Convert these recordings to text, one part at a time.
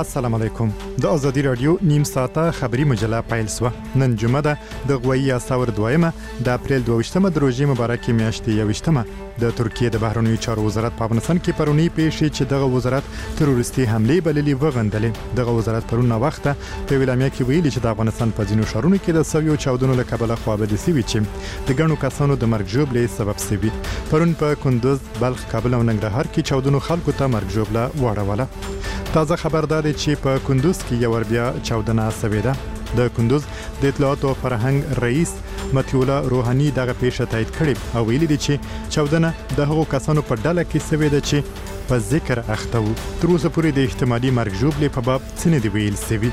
السلام علیکم. د ازادي رادیو نیم ساعته خبری مجله پیل سو. نن جمعه ده د غوي ساور دویمه د اپریل 22مه د روزي مبارکي میاشتې 21مه. د ترکیه د بهرنیو چارو وزارت په افغانستان کې پرونی پیښې چې دغه وزارت تروریستي حمله بللې وغندلې. دغه وزارت پرونه وخته په ویلامیا کې ویلي چې د افغانستان په ځینو شهرونو کې د سویو چاودنو له کبله خوابدي سوي چې د ګڼو کسانو د مرګ ژوبلې سبب سوي. پرون په کندوز، بلخ، کابل او ننګرهار کې چاودنو خلکو ته مرګ ژوبله واړوله. تازه خبر ده چې په کندوز کې یو ور بیا چاودنه سوي ده. د کندوز د اطلاعات او فرهنګ رئیس مطیع الله روحاني دغه پیښه تایید کړې او ویلي دي چې چاودنه د هغو کسانو په ډله کې سوي ده چې په ذکر اخته وو. تر اوسه پورې د احتمالي مرګ ژوبلې په باب څه نه دی ویل سوي.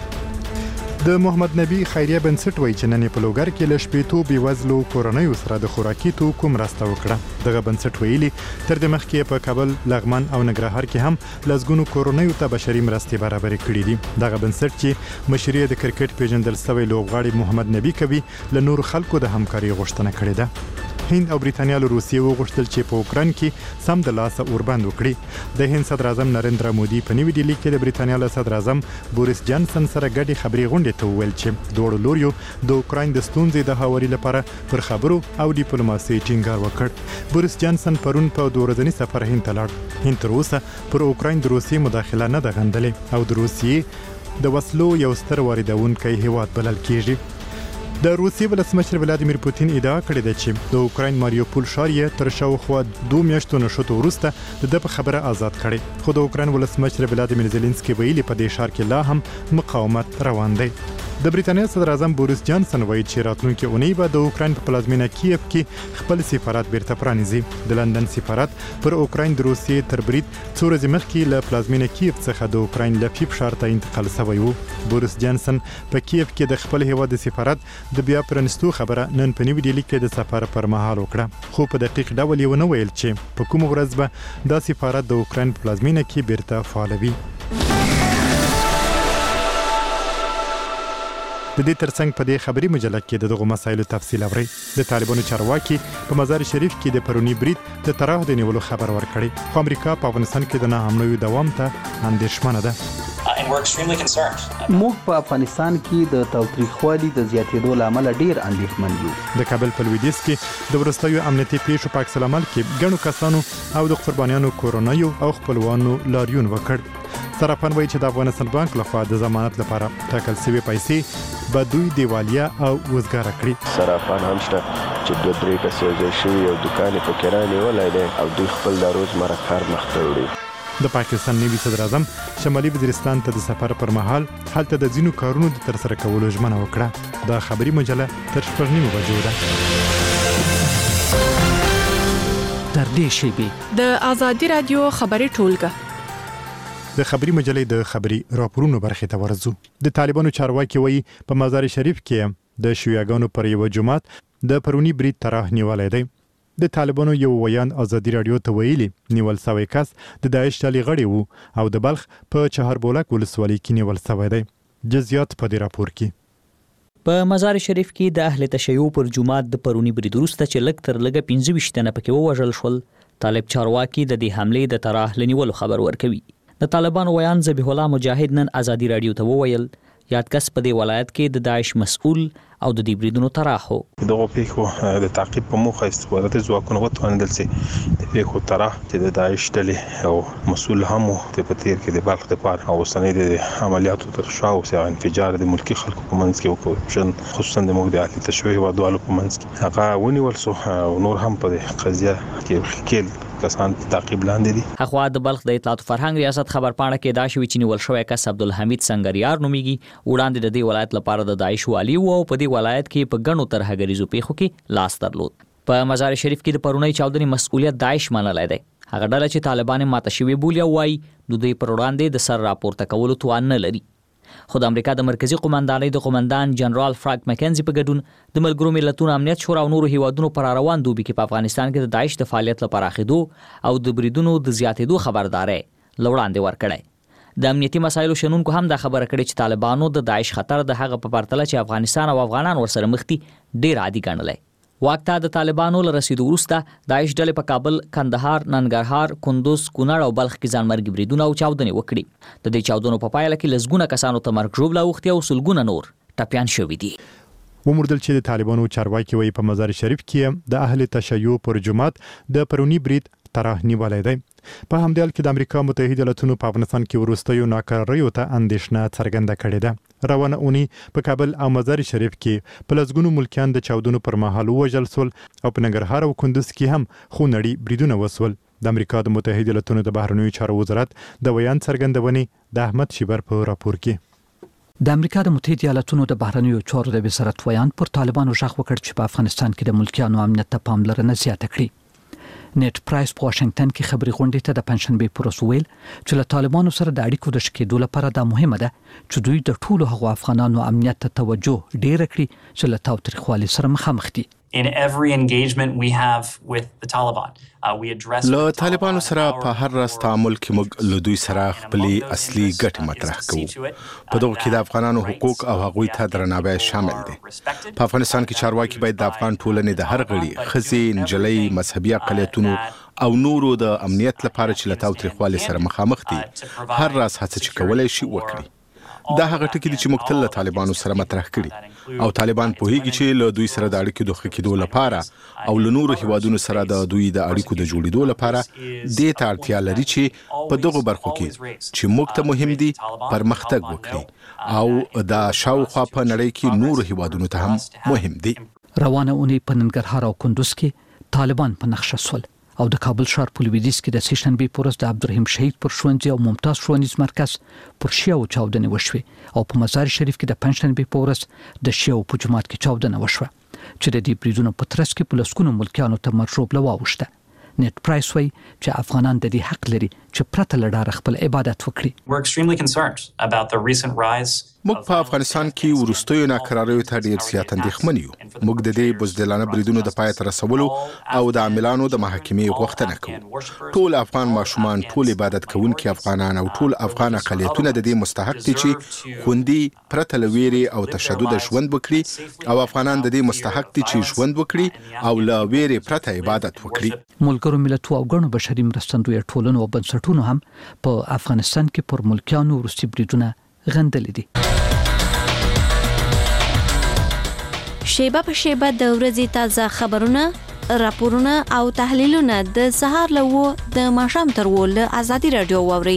د محمد نبی خیریه بنسټ وایي چې نن په لوګر کې ل شپېتو بېوزلو کورنیو سره د خوراکي توکو مرسته وکړه. دغه بنسټ ویلي تر دې مخکې په کابل، لغمان او ننګرهار کې هم لزګونو کورنیو ته بشري مرستې برابرې کړې دي. دغه بنسټ چې مشري د کرکټ پیژندل شوی لوبغاړي محمد نبی کوي له نور خلکو د همکاري غوښتنه کړې ده. هند او برېټانیا له روسیې وغوښتل چې په اوکراین کې سم د لاسه اوربند وکړي. د هند صدر اعظم نریندرا مودي په نیوي ډیلي کې د برېټانیا له صدر اعظم بوریس جانسن سره ګډې خبرې غونډې ته وویل چې دواړو لوریو د اوکراین د ستونزې د هواري لپاره پر خبرو او ډیپلوماسي ټینګار وکړ. بوریس جانسن پرون په 2 ورځني سفر هند ته لاړ. هند تر اوسه پر اوکراین د روسیې مداخله نه ده غندلې او د روسیې د وسلو یو ستر واردونکی هیواد بلل کیږي. د روسیې ولسمشر ولادیمیر پوتین ادعا کړې ده چې د اوکراین ماریوپول ښار یې تر شاوخوا 2 میاشتو نشوتو وروسته د په خبره آزاد کړي. خو د اوکراین ولسمشر ولادیمیر زيلنسکي ویلي په دې ښار کې لا هم مقاومت روان دی. د برېټانیا صدر اعظم بوریس جانسن وایي چې راتلونکي اونۍ به د اوکراین په پلازمینه کیف کې خپل سفارت بیرته پرانیزي. د لندن سفارت پر اوکراین د روسیې تر برید څو ورځې مخکې له پلازمینه کیف څخه د اوکراین له فیب ښار ته انتقال شوی و. بوریس جانسن په کیف کې د خپل هیواد د سفارت د بیا پرانیستو خبره نن په نیوي ډیلي کې د سفر پر مهال وکړه. خو په دقیق ډول یې ونه ویل چې په کوم ورځ به دا سفارت د اوکراین په پلازمینه کې بیرته فعالوي. د دې ترڅنګ په دې خبري مجله کې دغه مسایلو تفصیل اوري. د طالبانو چارواکي په مزار شریف کې د پرونی برید د تراه د نیولو خبر ورکړي. خو امریکا په افغانستان کې د نه حملو دوام ته اندېښمنه ده. موږ په افغانستان کې د تاوتریخوالي د زیاتېدو لامل ډیر اندېښمن یو. د کابل په لویدیځ کې د ورستیو امنیتي پیښو په عکس العمل کې ګڼو کسانو او د قربانیانو کورنیو او خپلوانو لاریون وکړ. صرافان وایي چې د افغانستان بانک لخوا د ضمانت لپاره ټاکل شوی پیسې به دوی دیوالیا او وزګاره کړي. صرافان هم شته چې 2-3 کسې ځای شوي او دکان په کرانه ولای دي او دوی خپل د روزمره کار مخته وړي. د پاکستان نوي صدر اعظم شمالي وزیرستان ته د سفر پر مهال هلته د ځینو کارونو د ترسره کولو ژمنه وکړه. دا خبري مجله تر 9 بجو ده. تر دې شیبې د ازادي رادیو خبري ټولګه د خبري مجلې د خبري راپورونو برخه ته ورځو. د طالبانو چارواکي وایي په مزار شریف کې د شیعاګانو پر یو جماعت د پرونی برید تراه نیولای دی. د طالبانو یو ویان ازادي رادیو ته ویلي نیول شوی کس د داعش ډلې غړی وو او د بلخ په چهاربولک ولسوالۍ کې نیول شوی دی. جزئیات په دې راپور کې. په مزار شریف کې د اهل تشیع پر جماعت د پرونی برید وروسته چې لږ تر لږه 25 تنه پکې ووژل شول، طالب چارواکي د دې حملې د تراه لنیولو خبر ورکوي. د طالبانو ویان ذبیح الله مجاهد نن ازادي رادیو ته وویل یاد کس په دې ولایت کې د داعش مسؤل او د دې بریدونو طرح هو. دغه پیښو د تعقیب په موخه استخباراتي ځواکونه وتوانیدل چې د پیښو طرح چې د داعش ډلې او مسؤل هم د پتیر کې د بلخ د پار او سنې د عملیاتو تر شا او انفجار د ملکی خلکو په منځ کې وکړ، خصوصا د موږ د اهل تشیع ودوالو په منځ کې هغه ونیول سو او نور هم په قضیه کې خېل کسان تعقیب لاندې دي. هغه د بلخ د اطلاعات فرهنګ ریاست خبرپاڼه کې دا شوی چې نیول شوی کس عبدالحمید سنگریار نومیږي. وړاندې د دې ولایت لپاره د داعش والی او په دې ولایت کې په ګڼو ترهګریزو پیښو کې لاس درلود. په مزار شریف کې د پرونی چاودنې مسؤلیت داعش منلای دی. هغه ډله چې طالبان ماته شوی بولي وایي نو دوی پر وړاندې د سر راپورته کولو توان نه لري. خو د امریکا د مرکزی قومندانۍ د قومندان جنرال فرانک مکنزي په ګډون د ملګرو ملتونو امنیت شورا او نورو هیوادونو پر روان دوبي کې په افغانستان کې د داعش د فعالیت لپاره اخیدو او د بریدونو د زیاتېدو خبرداري لوړاندې ورکړی. د امنیتي مسایلو شنونکو هم دا خبره کړې چې طالبانو د داعش خطر د هغه په پرتله چې افغانستان او افغانان ورسره مخ دي ډیر عادي ګڼلی. واک ته د طالبانو له رسیدو وروسته داعش ډلې په کابل، کندهار، ننګرهار، کندوز، کونړ او بلخ کې ځانمرګي بریدونه او چاودنې وکړي. د دې چاودنو په پایله کې لسګونه کسانو ته مرګ ژوبله اوښتې او سلګونه نور ټپیان شوي دي. وموردل چې د طالبانو چارواکي وایي په مزار شریف کې د اهل تشیع پر جماعت د پرونی برید طرح نیولای دی. په همدې حال کې د امریکا متحده ایالاتونو په افغانستان کې وروستیو ناکراریو ته اندېښنه څرګنده کړې ده. روانه اونۍ په کابل او مزار شریف کې په لسګونو ملکیان د چاودنو پر مهال ووژل شول او په ننګرهار او کندوز کې هم خونړي بریدونه وسول. د امریکا د متحده ایالاتونو د بهرنیو چارو وزارت د بیان څرګندونې د احمد شیبر په راپور کې د امریکا د متحده ایالاتونو د بهرنیو چارو د وزارت بیان پر طالبانو ژغ وکړ چې په افغانستان کې د ملکیانو امنیت ته پاملرنه زیاته کړي. نیټ پرایس په واشنگټن کې خبري غونډې ته د پنځشنبه پر ورځ ویل چې له طالبانو سره د اړیکو د شکېدو لپاره دا مهمه ده چې دوی د ټولو هغو افغانانو امنیت ته توجه ډیر کړي چې له تاوتریخوالي سره مخامخ دي. In every engagement we have with the Taliban, we address له طالبانو سره په هر راز تعامل کې موږ له دوی سره خپلې اصلي ګټې مطرح کوو. په دغه کې د افغانانو حقوق او هغوی ته درناوی شامل دي. په افغانستان کې چارواکي باید د افغان ټولنې د هر غړي، ښځې، نجلۍ، مذهبي اقلیتونو او نورو د امنیت لپاره چې له تاوتریخوالي سره مخامخ دي هر راز هڅه چې کولای شي وکړي. دا هغه ټکي دي چې موږ تل له طالبانو سره مطرح کړي او طالبان پوهیږي چې له دوی سره د اړیکو د ښه کېدو لپاره او له نورو هیوادونو سره د دوی د اړیکو د جوړېدو لپاره دې ته اړتیا لري چې په دغو برخو کې چې موږ ته مهم دي پرمختګ وکړي او دا شاوخوا په نړۍ کې نورو هیوادونو ته هم مهم دي. روانه اونۍ په ننګرهار او کندوز کې طالبان په نقشه سول او د کابل ښار په لویدیځ کې د سهشنبې په ورځ د عبدالرحیم شهید پر ښوونځي او ممتاز ښوونیز مرکز پر شیعو چاودنې وشوې او په مزار شریف کې د پنځشنبې په ورځ د شیعو په جومات کې چاودنه وشوه چې د دې بریدونو په ترڅ کې په لسګونو ملکیانو ته مرګ ژوبله واوښته. نیټ پرایس وایي چې افغانان د دې حق لري چې پرته له ډاره خپل عبادت وکړي. We're extremely concerned about the recent rise. موږ په افغانستان کې وروستیو ناکراریو ته ډیر زیات اندېښمن یو. موږ د دې بزدلانه بریدونو د پای ته رسولو او د عاملانو د محاکمې غوښتنه کوو. ټول افغان ماشومان، ټول عبادت کوونکي افغانان او ټول افغان اقلیتونه د دې مستحق دي چې خوندي پرته له ویرې او تشدد ژوند وکړي او افغانان د دې مستحق دي چې ژوند وکړي او له ویرې پرته عبادت وکړي. ملګرو ملتونو او ګڼو بشري مرستندویه ټولنو او بنسټونو هم په افغانستان کې پر ملکیانو وروستي بریدونه غندلې دي. شیبه په شیبه د ورځې تازه خبرونه، راپورونه او تحلیلونه د سهار له 9 د ماښام تر 10 له آزادي رادیو واوري.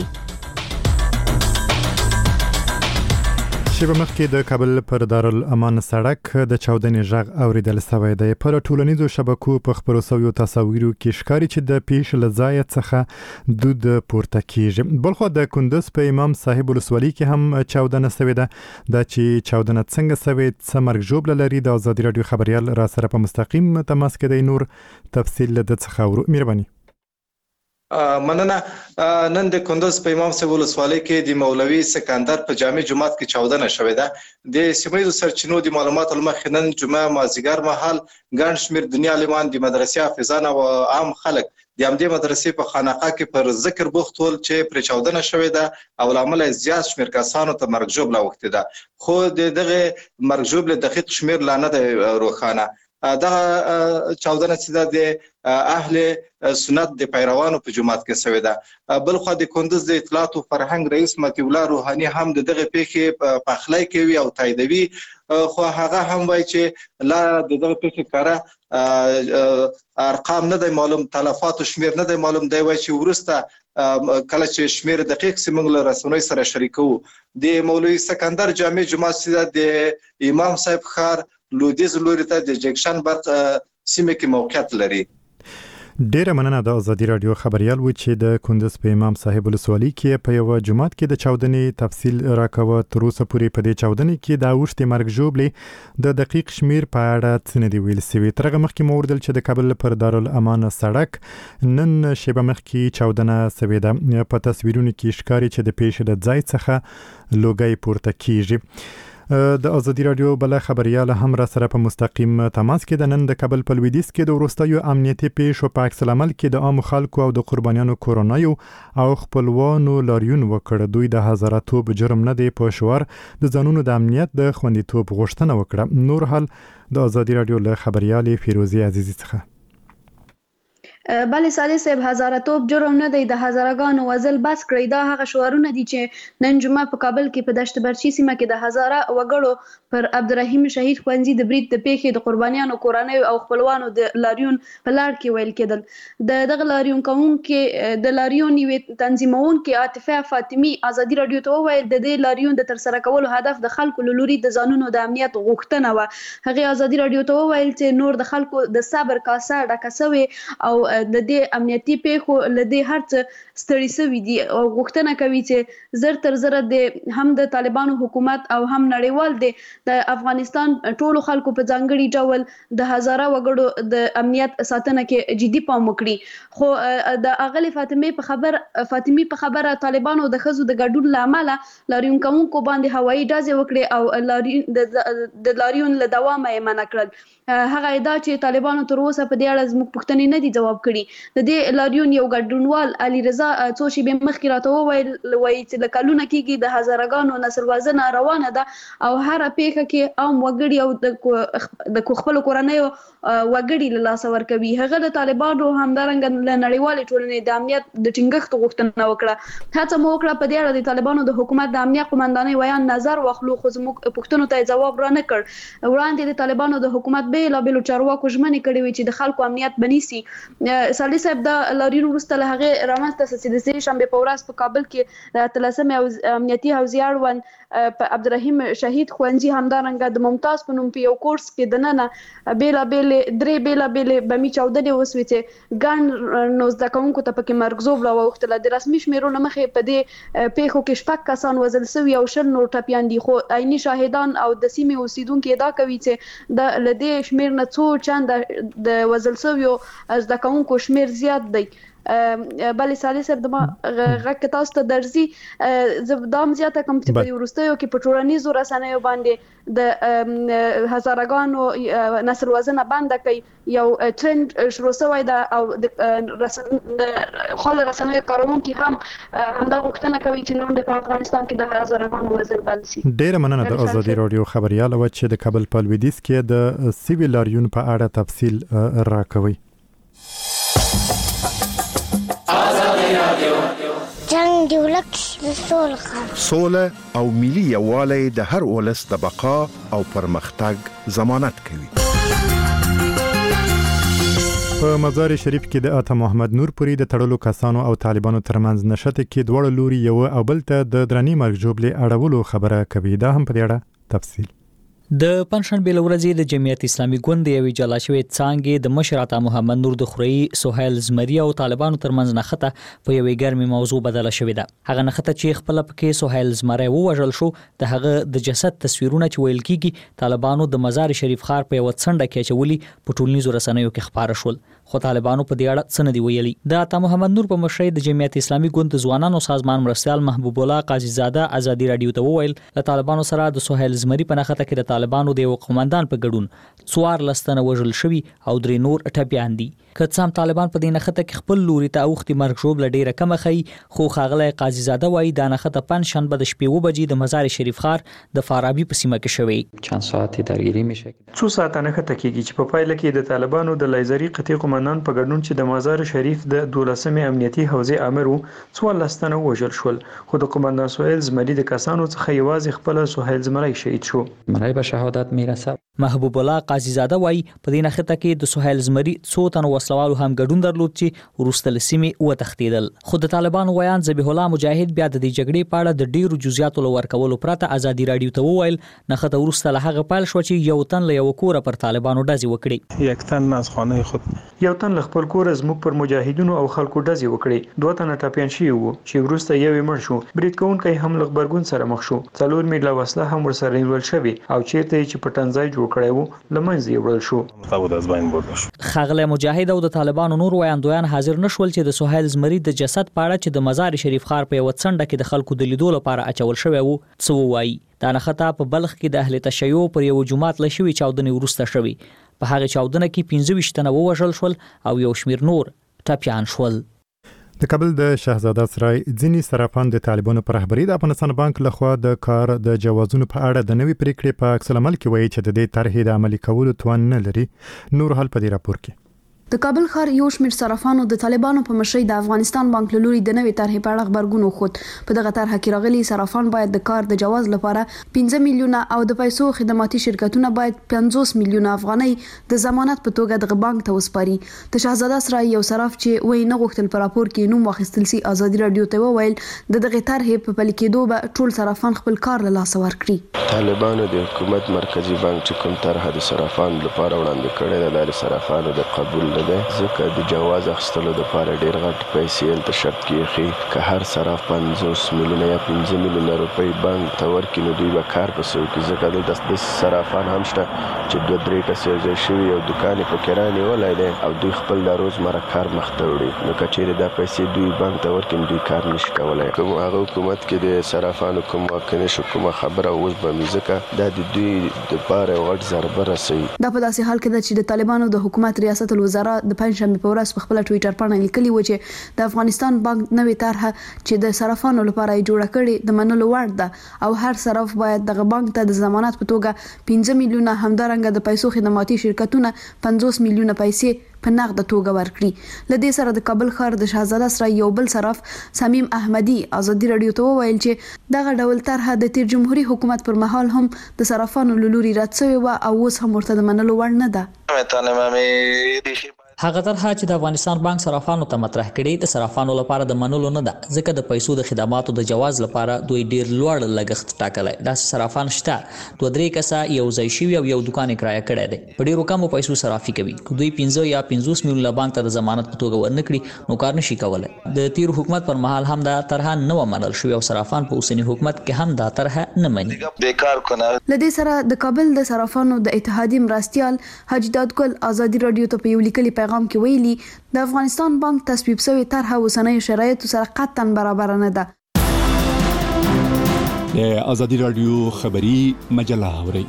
شیبه مخکې د کابل پر دارالامان سړک د چاودنې غږ اوریدل شوی دی. پر ټولنیزو شبکو په خبرو شویو تصاویرو کې ښکاري چې د پیښ له ځایه څخه دود پورته کیږي. بلخو د کندوز په امام صاحب ولسوالۍ کې هم چاودنه شوې ده. دا چې چاودنه څنګه شوې، څه مرګ ژوبله لري، د آزادي رادیو خبريال را سره په مستقیم تماس کې دی. نور تفصیل د څخه ورو مهرباني. مننه. نن د کندوز په امام صاحب ولسوالۍ کې د مولوي سکندر په جامع جماعت کې چاودنه شوې ده. د سیمایي سرچینو د معلوماتو لمخې نن جمعه مازیګر مهال ګڼ شمېر دنیا عالمان د مدرسې حافظان او عام خلک د همدې مدرسې په خانقاه کې پر ذکر بوخت ول چې پر چاودنه شوې ده او لامل زیات شمېر کسانو ته مرګ ژوبله اوښتې ده. خو دغه مرګ ژوبله دقیق شمېر لا نه دی روښانه. دغه چاودنه چې د اهل سنت د پیروانو په جماعت کې شوې ده. بلخو د کندوز د اطلاعات او فرهنګ رئیس مطیع الله روحاني هم دغه پیښې پخلی کوي او تاییدوي، خو هغه هم وایي چې لا دغه پیښې کاره ارقام نه دی معلوم، تلفاتو شمیر نه دی معلوم. دی وایي چې ورسته کله چې شمیر دقیق سیمنګ له رسنۍ سره شریکو. د مولوي سکندر جامع جماعت چې د امام صاحب ښار لودیز لوري ته د جکشن برق سیمه کې موقعیت لري. ډیره مننه. د آزادي رادیو خبريال و چې د کندوز په امام صاحب ولسوالۍ کې په یو جماعت کې د چاودنې تفصیل راکوه. تر اوسه پورې په دې چاودنې کې د اوښتې مرګ ژوبلې د دقیق شمیر په اړه څه نه دی ویل شوي. تر هغه مخکې مو اوریدل چې د کابل پر دارالامان سړک نن شیبه مخکې چاودنه شوې ده. په تصویرونو کې ښکاري چې د پیښې د ځای څخه لوګي پورته کیږي. د ازادي رادیو بل خبريال هم را سره په مستقیم تماس کې د نن د کابل په لویدیځ کې د وروستیو امنیتي پیښو په عکس العمل کې د عام خلکو او د قربانیانو کورونایو او خپلوانو لاریون وکړ. دوی د هزاره‌توب جرم نه دی په شوار د ځانونو د امنیت د خوندیتوب غوښتنه وکړه. نور حال د ازادي رادیو له خبريال فیروزی عزیزی څخه. بله صالح صاحب هزاره‌توب جرم نه دی د هزاره‌ګانو وزل بس کړی. دا هغه شعارونه دي چې نن جمعه په کابل کې په دشت برچی سیمه کې د هزاره وګړو پر عبدالرحیم شهید ښوونځي د برید د پیښې د قربانیانو کورنیو او خپلوانو د لاریون په لار کې ویل کېدل. دغه لاریون کوونکې د لاریون یوې تنظیمونکې عاطفه فاطمی ازادي رادیو ته وویل د دې لاریون د ترسره کولو هدف د خلکو له لوري د ځانونو د امنیت غوښتنه وه. هغې ازادي رادیو ته وویل چې نور د خلکو د صبر کاسه ډکه سوې او د دې امنیتي پیښو له دې هر څه ستړي سوي دي او غوښتنه کوي چې زر تر زره د هم د طالبانو حکومت او هم نړیوال د افغانستان ټولو خلکو په ځانګړي ډول د هزاره وګړو د امنیت ساتنه کې جدي پام وکړي. خو د اغلی فاطمی په خبره طالبانو د ښځو د ګډون له امله لاریون کوونکو باندې هوایي ډزې وکړې او د لاریون له دوامه یې منع کړل. هغه ادعا چې طالبانو تر اوسه په دې اړه زموږ پوښتنې نه دي ځواب کړي. د دې لاریون یو ګډونوال علي رضا څو شېبې مخکې راته وویل وایي چې له کلونه کېږي د هزاره‌ګانو نسل وژنه روانه ده او هره پیښه کې عام وګړي او د خپلو کورنیو وګړي له لاسه ورکوي. هغه د طالبانو همدارنګه له نړیوالې ټولنې د امنیت د ټینګښت غوښتنه وکړه. هڅه مو وکړه په دې اړه د طالبانو د حکومت د امنیت قومندانۍ ویان نظر واخلو خو زموږ پوښتنو ته ځواب را نه کړ. وړاندې د طالبانو د حکومت بیلابیلو چارواکو ژمنې کړې وې چې د خلکو امنیت بنیسي. صالح صاحب د لاریون وروسته له هغې رامنځته شوه چې د سې شنبې په ورځ په کابل کې د 13مې امنیتي حوزې اړوند په عبدالرحیم شهید ښوونځي همدارنګه د ممتاز په نوم په یو کورس کې دننه درې بیلابیلې بمي چاودنې وسوې چې ګڼ نو زده کوونکو ته پکې مرګ ژوبله واوښتله. د رسمي شمیرو له مخې په دې پیښو کې 6 کسان وژل سوي او 20 نور ټپیان دي. خو عیني شاهدان او د سیمې اوسیدونکي ادعا کوي چې د له دې شمیر نه څو چنده د وژل سویو زده کوونکو شمیر زیات دی. بله صالح صاحب د ما غږ تاسو ته درځي زه دا هم زیاته کوم چې په وروستیو کې په ټولنیزو رسنیو باندې د هزاره‌ګانو نسل وژنه بنده کوي یو ټرند شروع شوی ده او د خپل رسنیو کاروونکي هم همدا غوښتنه کوي چې نن د افغانستان کې د هزاره‌ګانو وژل بند شي. ډیره مننه د ازادي رادیو خبريال او چې د کابل په لویدیځ کې د سیویل لاریون په اړه تفصیل راکوي. جنگ دی ولک سوله او ملي یووالی د هر ولس د بقا او پرمختګ ضمانت کوي. په مزار شریف کې د آتا محمد نور پوری د تړلو کسانو او طالبانو ترمنځ نشته کې دوړ لوري یو او بل ته د درنی مرګ جوړلې اړولو خبره کوي. دا هم په دې اړه تفصیل. د پنځشنبه ورځې د جمعیت اسلامي ګوند یوې جلا شوې څانګې د مشر عطا محمد نور د خوري سهیل زمری او طالبانو ترمنځ نخته په یوې ګرمه موضوع بدله شوې ده. هغه نخته چې خپل پکې سهیل زمری ووژل شو د هغه د جسد تصویرونه چې ویل کیږي طالبانو د مزار شریف ښار په یو څنډه کې چولي په ټولنیزو رسنیو کې خبره شول. خو طالبانو په دې اړه څه نه دی ویلي. د عطا محمد نور په مشرۍ د جمعیت اسلامي ګوند ځوانانو سازمان مرستيال محبوب الله قاضي زاده ازادي رادیو ته وویل د طالبانو سره د سهیل زمری په نخته کې د طالبانو د قومندان په ګډون 4 لستنه وژل شوی او 3 نور ټپیان دي. که څم طالبان په دې نخته کې خپل لوري ته اوختي مرګ ژوبله ډیره کم خي خو خاغله قاضي زاده وایي د نخته پنځشنبه د شپې 2 بجې د مزار شریف ښار د فارابي په سیمه کې شوی. چند ساعتې درگیری میشه. څو ساعت نخته کېږي چې په پایله کې د طالبانو د لایزري قطعي قومندان په ګډون چې د مزار شریف د 12مې امنیتي حوزې امر وو 4 لستنه وژل شول. خو د قومندان سهیل زمری د کسانو څخه یوازې خپل سهیل زمری شهید شو. مړی به شهادت میرسه. محبوب الله قاضي زاده وایي په دې نخته کې د سهیل زمری څو تن وسلوالو هم ګډون درلود چې ورستل سیمې و تختیدل. خو د طالبانو ویان ذبیح الله مجاهد بیا د دې جګړې په اړه د ډیرو جزئیاتو ورکولو پرته ازادي رادیو ته وویل نخته ورسته له هغه پال شو چې یو تن له یو کور پر طالبانو ډزې وکړي. یک تن از خانه خود یو تن خپل کور زموږ پر مجاهدینو او خلکو ډزې وکړي، 2 تنه ټاپیان شوي وو چې وروسته یو مړ شو. برید کوونکی هم له غبرګون سره مخ شو. 4 میله وسله هم ورسره نیول شوې او چیرته چې پټنځای جوړ کړی وو لمنځه یې وړل شو. خاغله مجاهد او د طالبانو نور ویاندویان حاضر نشول چې د سهیل زمری د جسد پاړه چې د مزار شریف ښار په یو څنډه کې د خلکو د لیدو لپاره اچول شوی وو څه وایي. دا نختا په بلخ کې د اهل تشیع پر یو جماعت لشوي چاودنې ورسته شوی. په هغه چاودنه کې 25 تنه ووژل شول او یو شمیر نور ټپیان شول. د کابل د شهزاده سرای ځینی صرافان د طالبانو پر رهبری د افغانستان بانک لخوا د کار د جوازونو په اړه د نوې پریکړې په عکس العمل کې وایي چې د دې طرحې د عملي کولو توان نه لري. نور حل په دې راپور کې د کابل ښار یو شمېر صرافانو د طالبانو په مشرۍ د افغانستان بانک له لوري د نوې طرحې په اړه غبرګون وښود. په دغه طرحه کې راغلي صرافان باید د کار د جواز لپاره 15 میلیونه او د پیسو خدماتي شرکتونه باید 50 میلیونه افغانۍ د ضمانت په توګه د بانک ته وسپاري. د شهزاده سرای یو صراف چې وایي نه غوښتل په راپور کې نوم واخیستل سي ازادي رادیو ته وویل د دغه طرحې په پلي کېدو به ټول صرافان خپل کار له لاسه ورکړي. طالبانو د حکومت مرکزی بانک چې کوم طرحه د صرافانو لپاره وړاندې کړې ده د صرافانو د قبول نه ده، ځکه د جواز اخیستلو لپاره ډیر غټ پیسې هلته شرط کېږي. که هر صراف 50 میلیونه یا 15 میلیونه روپۍ بانک ته ورکړي نو دوی به کار پسې وکړي. ځکه دلته د صرافان هم شته چې 2-3 کسې یو ځای شوي او دوکان یې پکې رانیولی دی او دوی خپل د روزمره کار مخ ته وړي. نو که چیرې دا پیسې دوی بانک ته ورکړي نو دوی کار نشي کولی. کوم هغه حکومت کې د صرافانو کوم واقع نشو کومه خبره اوس به مې ځکه دا د دوی دپاره یو غټ ضربه رسوي. دا په داسې حال کې ده چې د طالبانو د حکومت ریاست الوزرا د پنځشنبه په ورځ په خپل ټویټر باندې لیکلي و چې د افغانستان بانک نوې طرحه چې د صرافانو لپاره یې جوړه کړې د منلو وړ ده او هر صراف باید دغه بانک ته د ضمانت په توګه 15 میلیونه همدارنګه د پیسو خدماتي شرکتونه 50 میلیونه پیسې په نقد توګه ورکړي. لدې سره د کابل ښار د شهزاده سرای یو بل صراف سمیم احمدي ازادي رادیو ته وویل چې دغه ډول طرحه د تیر جمهوریت حکومت پر مهال هم د صرافانو لوري رد شوی و او اوس هم ورته د منلو وړ نه ده. هغه طرحه چې د افغانستان بانک صرافانو ته مطرح کړي د صرافانو لپاره د منلو نه ده، ځکه د پیسو د خدماتو د جواز لپاره دوی ډیر لوړ لګښت ټاکلی. دا صرافان شته 2-3 کسه یو ځای شوي او یو دکان یې کرایه کړی دی، په ډیرو کمو پیسو صرافي کوي. دوی 15 یا 50 میلیونه بانک ته د ضمانت په توګه ورنکړي نو کار نشي کولی. د تیر حکومت پر مهال هم دا طرحه نه منل شوې او صرافان په اوسنی حکومت کې هم دا طرحه نه مني. لدې سره د کابل د صرافانو د اتحادیې مرستیال حاجی دادګل ازادي رادیو ته په یو لیکلي پیغام کې ویلي د افغانستان بانک تصویب شوی طرحه اوسنۍ شرایطو سره قطعا برابر نه ده. د ازادي رادیو خبری مجله اوري.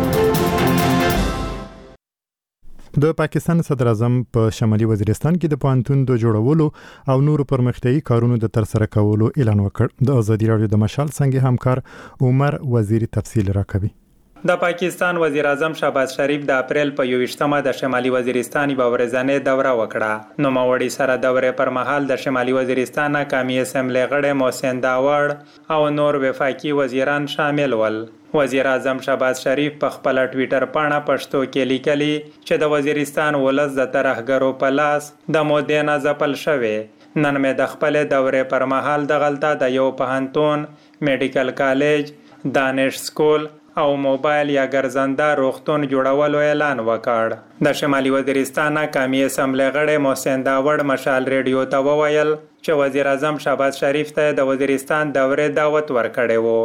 د پاکستان صدر اعظم په شمالي وزیرستان کې د پوهنتون د جوړولو او نورو پرمختیايي کارونو د ترسره کولو اعلان وکړ. د ازادي رادیو د مشال څنګه همکار عمر وزیری تفصیل راکوي. د پاکستان وزیر اعظم شهباز شریف د اپریل په 21مه د شمالي وزیرستان یو ورځنۍ دوره وکړه. نو ماوړي سره دورې پر مهال د شمالي وزیرستان قومي اسمبلی غړي محسن داوړ او نور وفاقي وزیران شامل ول. وزیر اعظم شهباز شریف په خپل ټویټر باندې پښتو کې لیکلي چې د وزیرستان ولس د ترهګرو په لاس د مودې نه ځپل شوی. نن مې د خپل دورې پر مهال د غلطه د یو پوهنتون، میډیکل کالج، دانش سکول او موبایل یا ګرځنده روغتون جوړولو اعلان وکړ. د شمالي وزیرستان قومي اسمبلی غړي محسن داوړ مشال ریډیو ته وویل چې وزیر اعظم شهباز شریف ته د وزیرستان دورې دعوت ورکړی وو.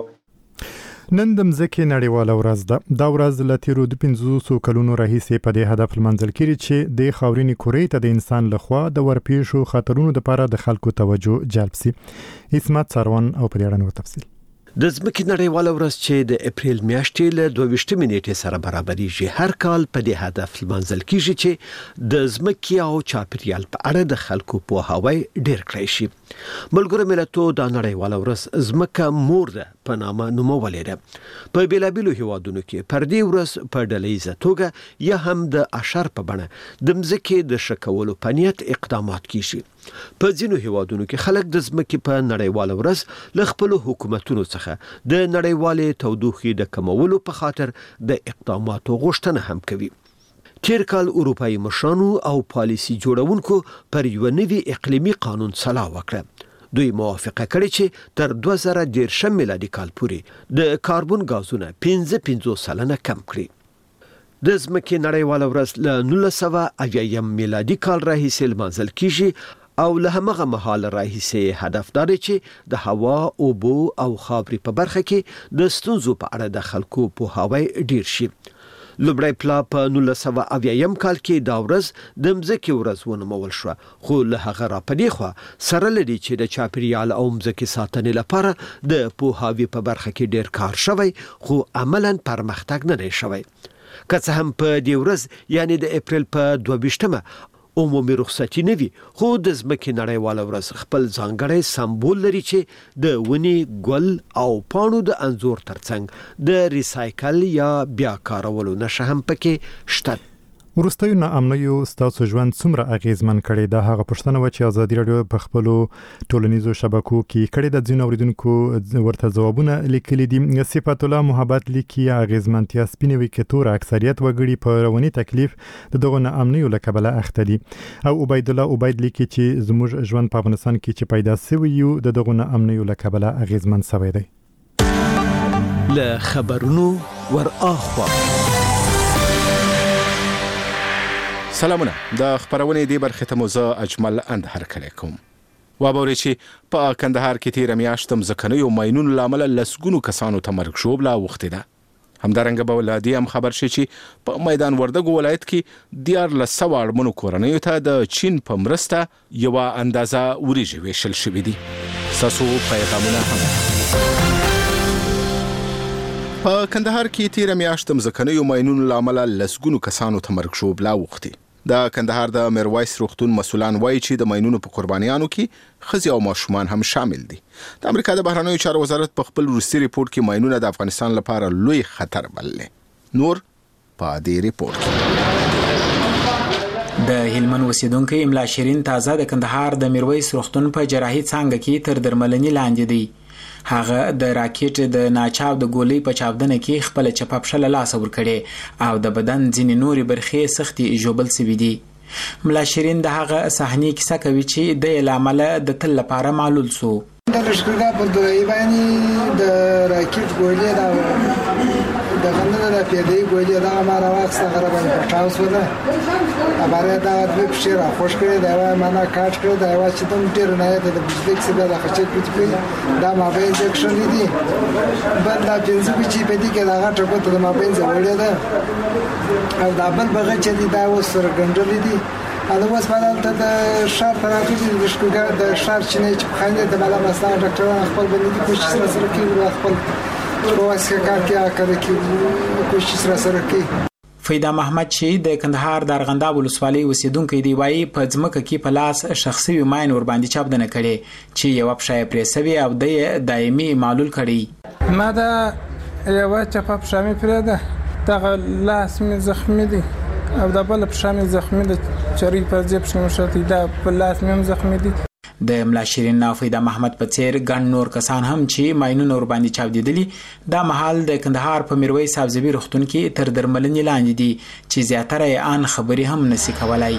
نن د مځکې نړیواله ورځ ده. دا ورځ له تیرو 500 کلونو راهیسې په دې هدف لمانځل کېږي چې د خاورینې کورې ته د انسان لخوا د ورپېښو خطرونو لپاره د خلکو توجه جلب شي. اسمت سروان او په دې اړه نور تفصیل. د ځمکې نړیواله ورځ چې د اپریل میاشتې له 22 نیټې سره برابرېږي هر کال په دې هدف لمانځل کېږي چې د ځمکې او چاپیریال په اړه د خلکو پوهاوی ډېر کړی شي. ملګرو ملتونو د نړیواله ورځ ځمکه مور ده په نامه نومولې ده. په بیلابیلو هیوادونو کې پر دې ورځ په ډلهییزه توګه یا هم د اشر په بڼه د ځمکې د ښه کولو په نیت اقدامات کیږي. په ځینو هیوادونو کې خلک د ځمکې په نړیواله ورځ له خپلو حکومتونو څخه د نړیوالې تودوخې د کمولو په خاطر د اقداماتو غوښتنه هم کوي. تیر کال اروپایي مشرانو او پالیسي جوړونکو پر یو نوي اقلیمي قانون صلاح وکړه. دوی موافقه کړې چې تر 2013 میلادي کال پورې د کاربن غازونه 55% کم کړي. د ځمکې نړیواله ورځ له 1980 میلادي کال راهیسې لمانځل کیږي او له همغه مهال راهیسې هدف دا دی چې د هوا، اوبو او خاورې په برخه کې د ستونزو په اړه د خلکو پوهاوی ډیر شي. لومړی پلا په 1980 کال کې دا ورځ د مځکې ورځ ونومول شوه، خو له هغه راپدې خوا سره لري چې د چاپیریال او مځکې ساتنې لپاره د پوهاوي په برخه کې ډیر کار شوی، خو عملاً پرمختګ نه دی شوی. که څه هم په دې ورځ یعنی د اپریل په 22مه عمومي رخصتي نه وي، خو د ځمکې نړیواله ورځ خپل ځانګړی سمبول لري چې د ونې، ګل او پاڼو د انځور ترڅنګ د ریسایکل یا بیا کارولو نښه هم پکې شته. وروستیو ناامنیو ستاسو ژوند څومره اغیزمن کړی؟ دا هغه پوښتنه و چې ازادي راډیو په خپلو ټولنیزو شبکو کې کړې ده. ځینو اوریدونکو ورته ځوابونه لیکلي دي. صفات الله محبت لیکي اغیزمنتیا سپینې وي کې تور اکثریت وګړي په رواني تکلیف د دغه ناامنیو له کبله اخته دي. او عبید الله عبید لیکي چې زموږ ژوند په افغانستان کې چې پیدا شوی یو د دغه ناامنیو له کبله اغیزمن شوی دی. له خبرونو ور اخوا سلامونه. د خبرونې دی برخه ته موزه اجمل اند هرکلی کوم. وابوري چې په کندهار کې تیر میاشت مزکنیو ماینونو لامل لسګونو کسانو ته مرګ شوب لا وخت ده. همدارنګه به ولادي هم خبر شي چې په میدان وردګو ولایت کې 1400 اړمنو کورنیو ته د چین په مرسته یو اندازه وریجې ویشل شوې دي. ساسو پیغامونه هم په کندهار کې تیر میاشت مزکنیو ماینونو لامل لسګونو کسانو ته مرګ شوب لا وخت. د کندهار د میرویس روغتون مسولان وایي چې د ماینونو په قربانیانو کې ښځې او ماشومان هم شامل دي. د امریکا د بهرنیو چارو وزارت په خپل وروستي ریپورت کې ماینونه د افغانستان لپاره لوی خطر بللي. نور په دې ریپورت کې د هلمند اوسیدونکو املا شیرین تازه د کندهار د میرویس روغتون په جراحي څانګه کې تر درملنې لاندې دی. هغه د راکټ د ناچاو د ګولۍ په چاودنه کې خپل چپاپشل لاس ور کړي او د بدن ځینې نوري برخې سختي جوبل سوي دي. ملا شیرین د هغه صحنې کیسه کوي چې د علامه د تل لپاره معلول سو. د لشکرګا په دوی باندې د راکټ ګولۍ د غنډه د پیډې ګولۍ دا ما راوخسته غره باندې پټاو سوله. اباره دا د بشیر خوش کړی دا معنا کاټ کړی دا چې تم ډیر نه د بجلی کې به د خچې کوي دا ما به انجکشن دي بل دا جنسي چې په دې کې دا غټه کوته ما به زوړې ده او دا بل بغه چې دا وسر ګندلې دي. دا اوس باندې د شار ترافیک د لشکرګا د شار چې خاینه د بالا مسله ډاکټرانو خپل باندې کوشش سره کوي خپل پروسه کوشش سره کوي. فیدا محمد چې د کندهار د ارغنداب ولسوالۍ اوسیدونکو دی وایي په ځمکه کې په لاس شخصي ماین ور باندې چاودنه کړي چې یو پښه پرېسوي او د دایمي معلول کړي. ما دا یو چپه پښه مې پرېده دغه لاس مې زخمی دي او د بل پښه مې زخمی ده چری په ځې پښه مې شته دا په لاس مې زخمی دي. د ملا شیرین او فیدا محمد په څیر ګڼ نور کسان هم چې ماینونه ور باندې چاودیدلي دا مهال د کندهار په میرویس سبزبي روغتون کې تر درملنې لاندې دي چې زیاتره یې ان خبري هم نسی کولای.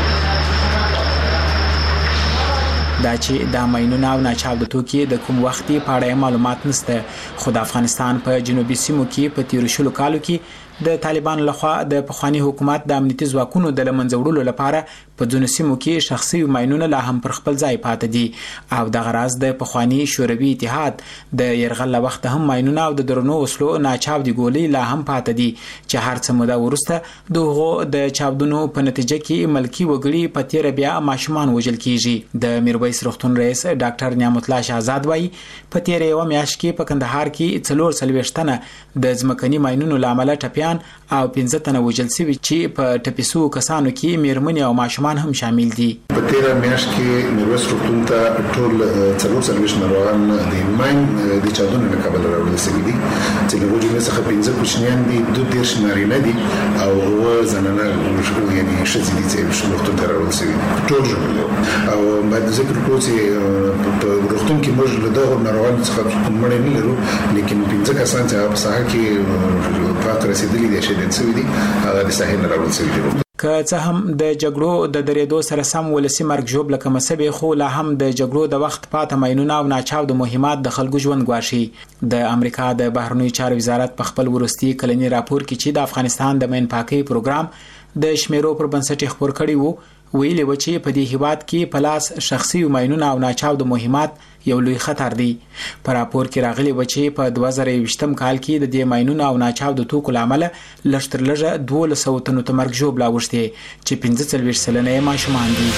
دا چې د ماینونو او ناچاودو توکي د کوم وختي په اړه معلومات نشته، خو د افغانستان په جنوبي سیمو کې په تیر شلو کالو کې د طالبان لخوا د پخوانی حکومت د امنیتي ځواکونو د لمنځوړلو لپاره په ځینو سیمو کې شخصي ماینونه لا هم پر خپل ځای پاتې دي او د غراز د پخوانی شوروي اتحاد د يرغل وخت هم ماینونه او د درنو وسلو ناچاودي ګولۍ لا هم پاتې دي چې هر څه موده ورسته دغه د چاودنو په نتیجه کې ملکی وګړي په تیر بیا ماشومان وژل کیږي. د میرویس روغتون رئیس ډاکټر نعمت الله شهزاد وایي په تیر یو میاشت کې په کندهار کې 440 تنه د ځمکني ماینونو لامل ټپیان او 15 تنه وژل شوي چې په ټپیسو کسانو کې میرمنې او ماشومان هم شامل دي. په تیر میاشت کې میرویس روغتون ته ټول 440 ناروغان د ماین د چاودنې له کبله راوړل شوي دي چې له وجې څخه 15 کوچنیان دي 2 نارینه دي او 9 زنانه یعنی ښځې دي چې روغتون ته راوړل شوي ټول ژوند او باید ذکر کړو چې په روغتون کې موږ له دغو ناروغانو څخه کوم مړی نه لرو لیکن 15 کسان چې په ساحه کې پاتې رسېدلي دي شهید شوي دي هغه د ساحې نه راوړل شوي دي. که څه هم د جګړو د درېدو سره سم ولسی مرګ ژوب لکه مسبه خو لا هم د جګړو د وخت پاته ماینونه او ناچاو د مهمات د خلکو ژوند ګواښي د امریکا د بهرنیو چارو وزارت په خپل ورستي کلنی راپور کې چې د افغانستان د مین پاکي پروګرام د شمیرو پر بنسټ خبر کړی وو ویلي و چې په دې هیواد کې پلاس شخصي ماینونه او ناچاو د مهمات یو لوی خطر دی. په راپور کې راغلي و چې په 2020م کال کې د دې ماینونو او ناچاو د توکو لامل لږ تر لږه 1200 تنو ته مرګ ژوب لا وشته چې 45 سلنه یې ماشومان دي.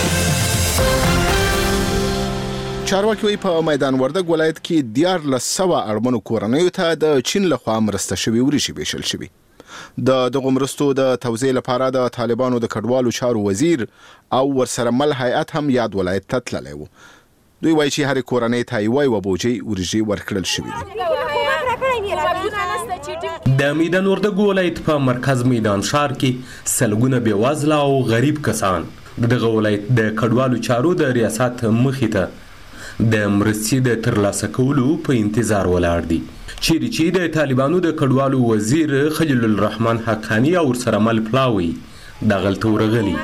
چارواکي وایي په میدان وردګ ولایت کې 1400 اړمنو کورنیو ته د چین لخوا مرسته شوي وریجې ویشل شوي. د دغه مرستو د توزیع لپاره د طالبانو د کډوالو چارو وزیر او ورسره مل هیئت هم یاد ولایت ته تللی و. دوی وایي چې هرې کورنۍ ته یوه بوجۍ وریجې ورکړل شوي دي. د میدان وردګ ولایت په مرکز میدان ښار کې سلګونه بېوزله او غریب کسان دغه ولایت د کډوالو چارو د ریاست مخې ته د مرستې د ترلاسه کولو په انتظار ولاړ دي. چیرې چې د طالبانو د کډوالو وزیر خلیل الرحمن حقانی او ورسره مل پلاوي دغلته ورغلي.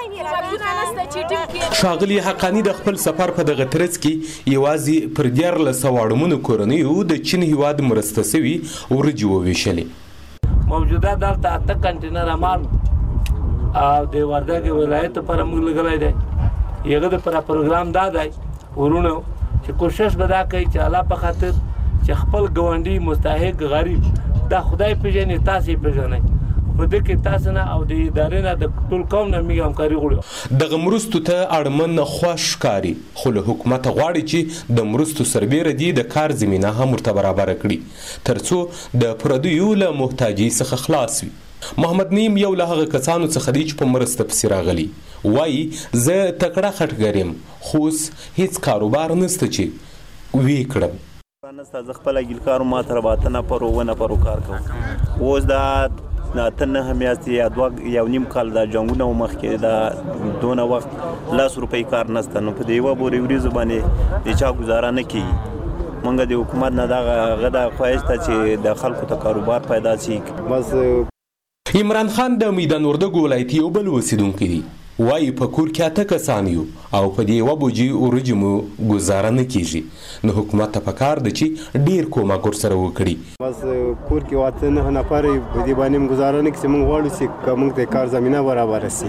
ښاغلي حقانی د خپل سفر په دغه ترڅ کې یوازې پر 1400 اړمنو کورنیو د چین هیواد مرسته سوي وریجې وویشلې. موجوده دلته 8 کنټینر مال او د وردګ ولایت پر موږ لګلای دی. یغه د پروګرام دا دی ورونو چې کوشش به دا کوي چې الله په خاطر چې خپل ګوندی مستحق غریب دا خدای پیژنې تاسو پیژنئ په دې کې تاسو نه او د ادارې نه د ټول قوم نه میږم همکاري غواړو. دغه مرستو ته اړمن خوښ ښکاري خو له حکومت غواړي چې د مرستو سربیره دي د کار زمینه هم ورته برابر کړي ترڅو د پردیو له محتاجۍ څخه خلاص وي. محمد نیم یو له هغه کسانو څخه دی چې په مرسته پسې راغلي. وایي زه تکړه خټګر یم خو هیڅ کاروبار نشته چې وی کړم. نسته زه خپل ګیلکارو ما تر 12 نفر و نفر کار کوم. اوس دا تنه همیاستي یو نیم کال دا جنگونه مخکې دا دونه وخت 10 روپۍ کار نشته نو په دیوه بوري وریځ باندې د چا گزاره نه کیږي. مونږ د حکومت نه دا غدا خوښته چې د خلکو ته کاروبار پیدا شي. بس عمران خان د میدان وردګ ولایت یو بل اوسیدونکی دی. وایي په کور کې 8 کسان یو او په دې یوه بوجۍ وریجې مو ګزاره نه کیږي نو حکومت ته پکار دی چې ډیر کومک ورسره وکړي. بس کور کې 8 نفر په دې باندې ګزاره نه کیږي. موږ غواړو چې موږ ته کار زمينه برابر شي.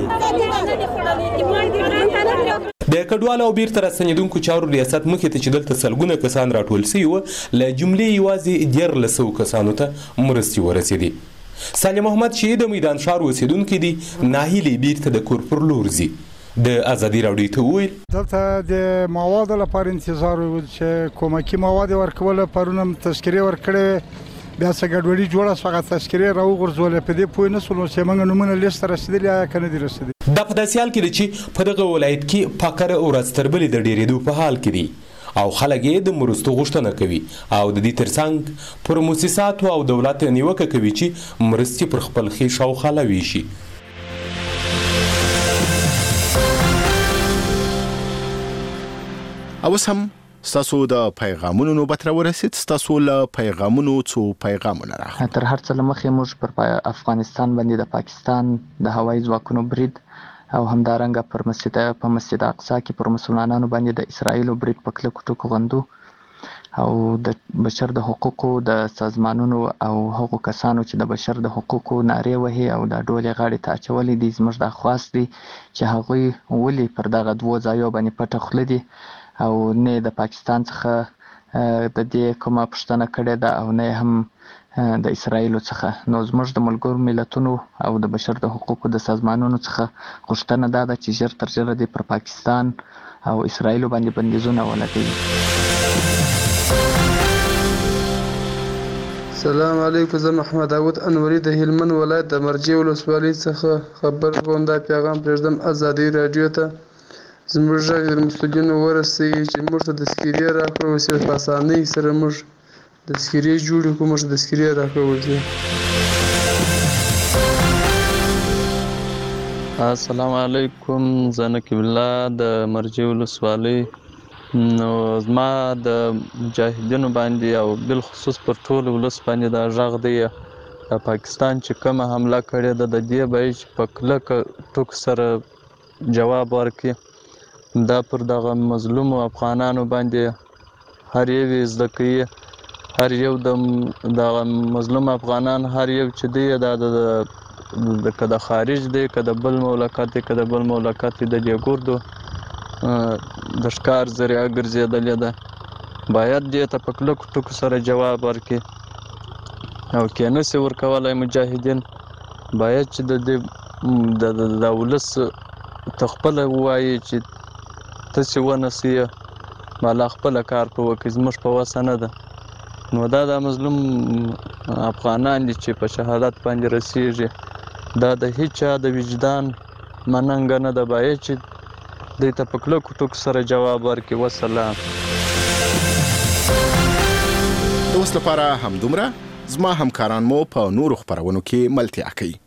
د کډوالو او بیرته راستنیدونکو چارو ریاست مخې ته چې دلته سلګونه کسان راټول شوي وو له جملې یوازې 1400 کسانو ته مرستې ورسېدې. سالم محمد چې د میدان ښار اوسیدونکی دی ناهیلې بیرته د کور پر لور ځي. د ازادي راډیو ته وویل دلته د موادو لپاره انتظار و چې کومکی مواد ورکول پرونم تذکره ورکړې بیا څه ګډوډي جوړه فقط تذکره راوغورځول په دې پوه نه سول چې موږ نمونه لیست رسیدلی یا کنه دي رسیدلی. د پداسیال کې دی چې په دغه ولایت کې فقر او رستربلې د ډېرېدو په حال کې دي او خلک یې د مرستو غوښتنه کوي او د دې ترڅنګ پر مؤسساتو او دولت نیوکه کوي چې مرستې پر خپل خي شاوخوا لوي. اوس هم ستاسو د پیغامونو نوبت راورسید. ستاسو له پیغامونو څو پیغامونه راغلي. تر هر څه مخکې موږ پر افغانستان باندې د پاکستان د هوایي ځواکونو برید او همدارنګه په مسجد اقصا کې پر مسلمانانو باندې د اسرایل برید په کلکو ټکو غندو او د بشر د حقوقو د سازمانونو او هغو کسانو چې د بشر د حقوقو نارې وهي او د ډولې غاړې ته اچولې دي زموږ د خواست دي چې هغوی ولې پر دغه دوو ځایو باندې پټه خوله دي او نه د پاکستان څخه د دې کومه پوښتنه کړې ده او نه هم د اسرایل څخه. نو زموږ د ملګرو ملتونو او د بشر د حقوقو د سازمانونو څخه غوښتنه ده چې ژر تر ژره د پر پاکستان او اسرایل باندې بندیزونه ولګوي. السلام علیکم. زه محمد عود انوري د هلمند ولایت د مرجې ولسوالۍ څخه خبر کوم. دا پیغام پرېږدم ازادي راډیو ته. زموږ غږ د مسؤلینو ورسوي چې موږ ته تذکیرې راکړو چې په اسانۍ سره موږ تذکیرې جوړې کړو. موږ تذکیرې راکړو. السلام علیکم. زه نقیب الله د مرجې ولسوالۍ. نو زما د مجاهدینو باندې او بالخصوص پر ټول ولس باندې دا غږ دی د پاکستان چې کومه حمله کړې ده د دې به چې په کلکه ټکو سره جواب ورکړي. دا پر دغه مظلومو افغانانو باندې هر یو زده کوي، هر یو دغه مظلوم افغانان هر یو چې دی دا که د خارج دی که د بل مملکت دی که د بل مملکت دی د دې ګردو د ښکار ذریعه ګرځېدلې ده. باید دې ته په کلکو ټکو سره جواب ورکړي او که نسي ورکولی مجاهدین باید چې د ولس ته خپله ووایي چې تاسې ونسئ بالا خپله کار په وکړي، زموږ په وسه نه ده. نو دا د مظلوم افغانان دي چې په شهادت باندې رسیږي، دا د هیچ چا د وجدان مننګه نه ده، باید چې دوی ته په کلکو ټکو سره جواب ورکړي. وسلام. د اوس لپاره همدومره. زما همکاران مو په نورو خپرونو کې ملتیا کوي.